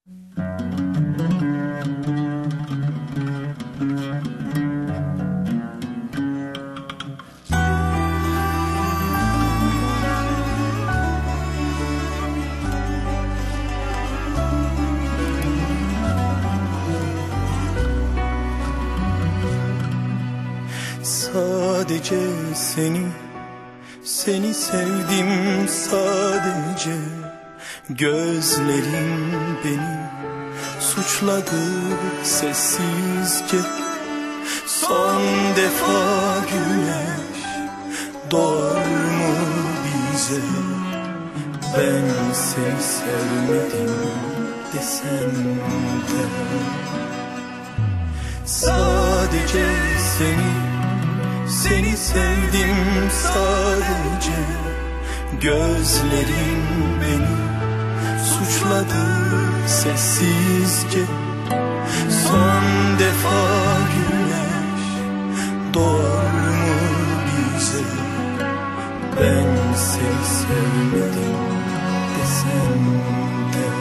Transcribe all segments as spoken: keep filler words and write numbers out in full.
Sadece seni, seni sevdim sadece. Gözlerin beni suçladı sessizce. Son defa güneş doğar mı bize? Ben seni sevmedim desem de. Sadece seni, seni sevdim sadece. Gözlerin beni suçladı sessizce. Son defa güneş doğar mı bize? Ben seni sevmedim desem de.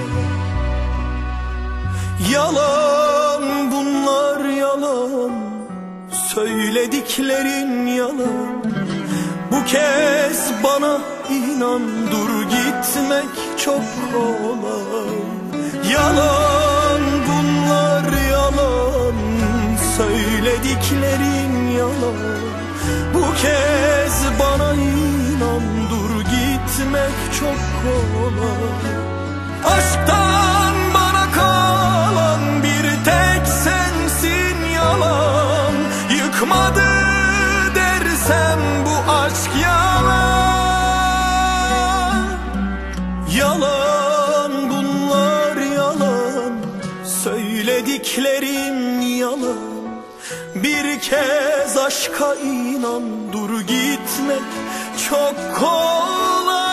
Yalan bunlar, yalan, söylediklerin yalan. Bu kez bana inan, dur gitmek çok kolay. Yalan bunlar, yalan, söylediklerin yalan. Bu kez bana inan, dur gitmek çok kolay. Aşktan bana kalan bir tek sensin yalan. Yıkmadı dersem bu aşk yalan. Yalan bunlar, yalan, söylediklerim yalan. Bir kez aşka inan, dur gitmek çok kolay.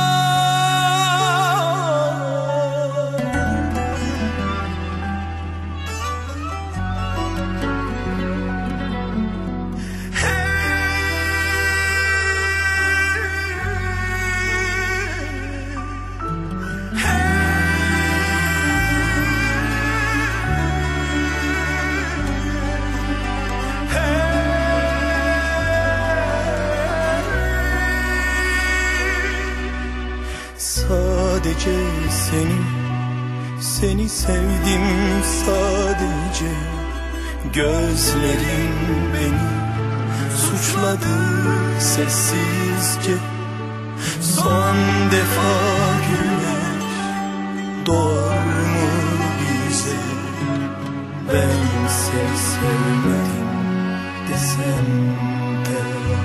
Sadece seni, seni sevdim sadece. Gözlerin beni suçladı sessizce. Son defa güneş doğar mı bize? Ben seni sevmedim desem de.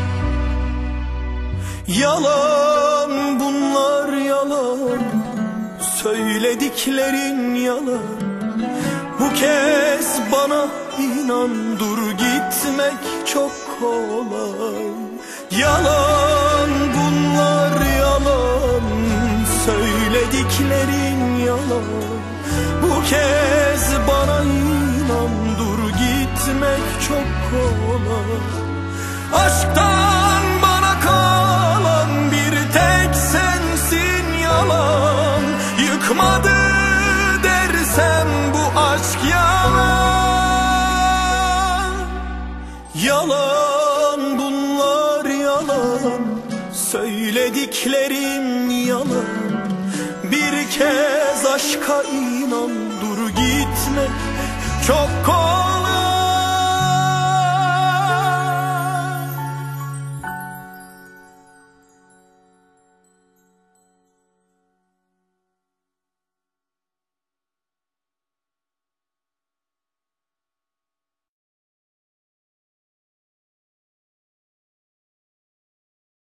Yalan bunlar, yalan, söylediklerin yalan. Bu kez bana inan, dur gitmek çok kolay. Yalan bunlar, yalan, söylediklerin yalan. Bu kez bana inan, dur gitmek çok kolay. Aşktan bana kalan bir tek sensin yalan. Yıkmadı dersem bu aşk yalan. Yalan bunlar, yalan, söylediklerim yalan. Bir kez aşka inan, dur gitmek çok kolay.